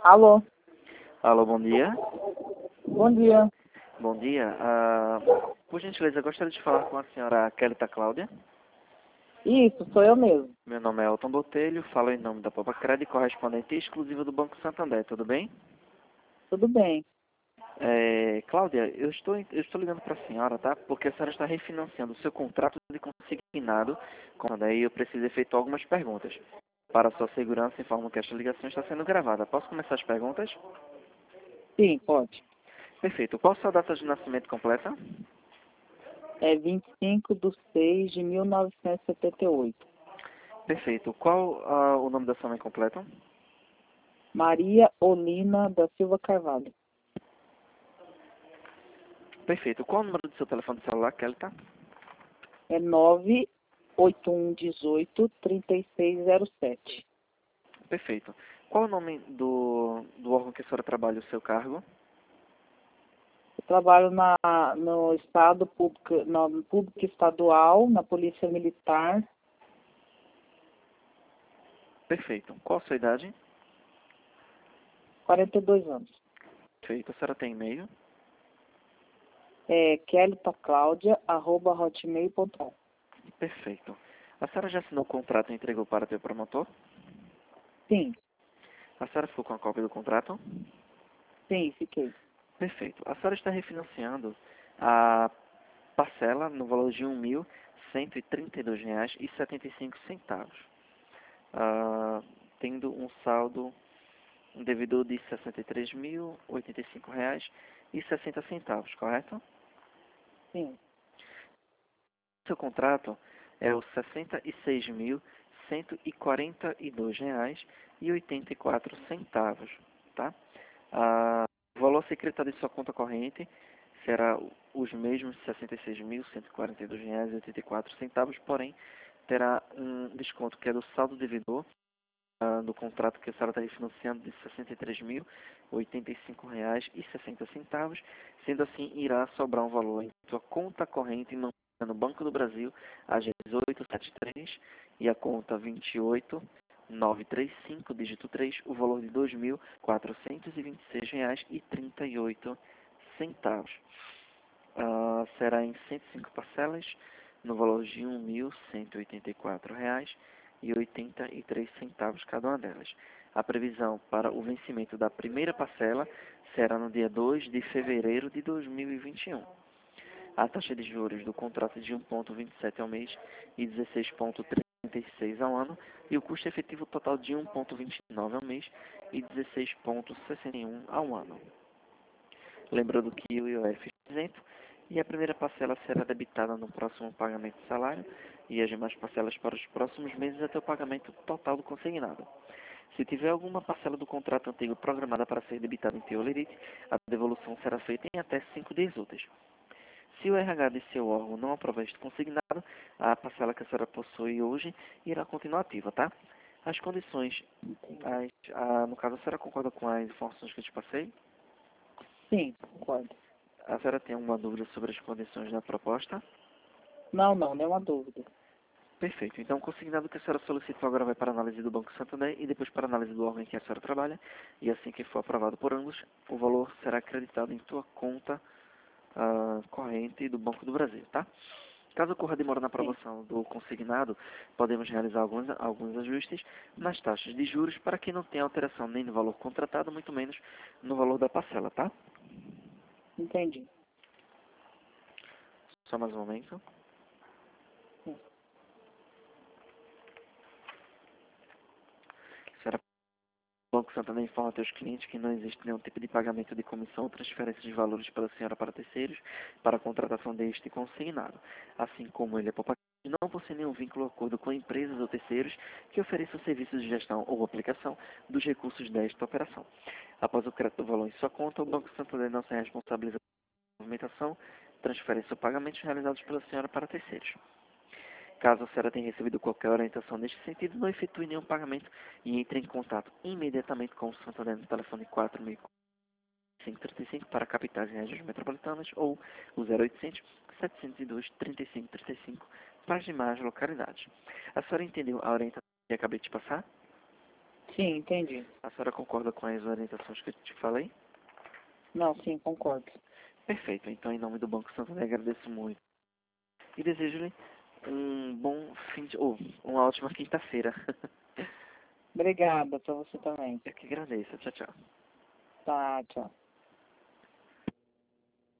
Alô, Alô, bom dia. bom dia. Bom dia. Por gentileza, eu gostaria de falar com a senhora Kelita Cláudia. Isso, sou eu mesmo. Meu nome é Elton Botelho, falo em nome da Popacred, correspondente exclusiva do Banco Santander, tudo bem? Tudo bem. Cláudia, eu estou ligando para a senhora, tá? Porque a senhora está refinanciando o seu contrato de consignado, daí eu preciso efetuar algumas perguntas. Para sua segurança, informo que esta ligação está sendo gravada. Posso começar as perguntas? Sim, pode. Perfeito. Qual a sua data de nascimento completa? É 25/6/1978. Perfeito. Qual o nome da sua mãe completo? Maria Olina da Silva Carvalho. Perfeito. Qual o número do seu telefone celular, Kelita? É 98118-3607. Perfeito. Qual o nome do órgão que a senhora trabalha, o seu cargo? Eu trabalho no Estado Público, no Público Estadual, na Polícia Militar. Perfeito. Qual a sua idade? 42 anos. Perfeito. A senhora tem e-mail? É kelitaclaudia@hotmail.com. Perfeito. A senhora já assinou o contrato e entregou para teu promotor? Sim, A senhora ficou com a cópia do contrato? sim, fiquei. Perfeito. A senhora está refinanciando a parcela no valor de R$ 1.132,75, tendo um saldo, um devedor de R$ 63.085,60, correto? Sim, Seu contrato é o R$ 66.142,84, tá? O valor a ser creditado em sua conta corrente será os mesmos R$ 66.142,84, porém terá um desconto que é do saldo devedor do contrato que a senhora está refinanciando de R$ 63.085,60, sendo assim, irá sobrar um valor em sua conta corrente no Banco do Brasil, a 1873, e a conta 28935, dígito 3, o valor de R$ 2.426,38. Será em 105 parcelas, no valor de R$ 1.184,83 cada uma delas. A previsão para o vencimento da primeira parcela será no dia 2 de fevereiro de 2021. A taxa de juros do contrato é de 1,27 ao mês e 16,36 ao ano, e o custo efetivo total de 1,29 ao mês e 16,61 ao ano. Lembrando que o IOF é isento e a primeira parcela será debitada no próximo pagamento de salário e as demais parcelas para os próximos meses até o pagamento total do consignado. Se tiver alguma parcela do contrato antigo programada para ser debitada em teolerite, a devolução será feita em até 5 dias úteis. Se o RH de seu órgão não aprovar este consignado, a parcela que a senhora possui hoje irá continuar ativa, tá? As condições, no caso, a senhora concorda com as informações que eu te passei? sim, concordo. A senhora tem alguma dúvida sobre as condições da proposta? Não, nenhuma dúvida. Perfeito. Então, o consignado que a senhora solicitou agora vai para a análise do Banco Santander e depois para a análise do órgão em que a senhora trabalha. E assim que for aprovado por ambos, o valor será acreditado em sua conta corrente do Banco do Brasil, tá? Caso ocorra demora na Sim, aprovação do consignado, podemos realizar alguns ajustes nas taxas de juros para que não tenha alteração nem no valor contratado, muito menos no valor da parcela, tá? entendi. Só mais um momento. Sim. Senhora, o Banco Santander informa aos clientes que não existe nenhum tipo de pagamento de comissão ou transferência de valores pela senhora para terceiros para a contratação deste consignado, assim como ele é poupa não possui nenhum vínculo ou acordo com empresas ou terceiros que ofereçam serviços de gestão ou aplicação dos recursos desta operação. Após o crédito do valor em sua conta, o Banco Santander não se responsabiliza pela movimentação, transferência ou pagamentos realizados pela senhora para terceiros. Caso a senhora tenha recebido qualquer orientação neste sentido, não efetue nenhum pagamento e entre em contato imediatamente com o Santander no telefone 4.535 para capitais e regiões metropolitanas ou o 0800 702 3535 para as demais localidades. A senhora entendeu a orientação que acabei de passar? Sim, entendi. A senhora concorda com as orientações que eu te falei? Não, sim, concordo. Perfeito. Então, em nome do Banco Santander, agradeço muito. E desejo-lhe um bom fim de... ou uma ótima quinta-feira. Obrigada, pra você também. Eu que agradeço. Tchau, tchau. Tá, tchau.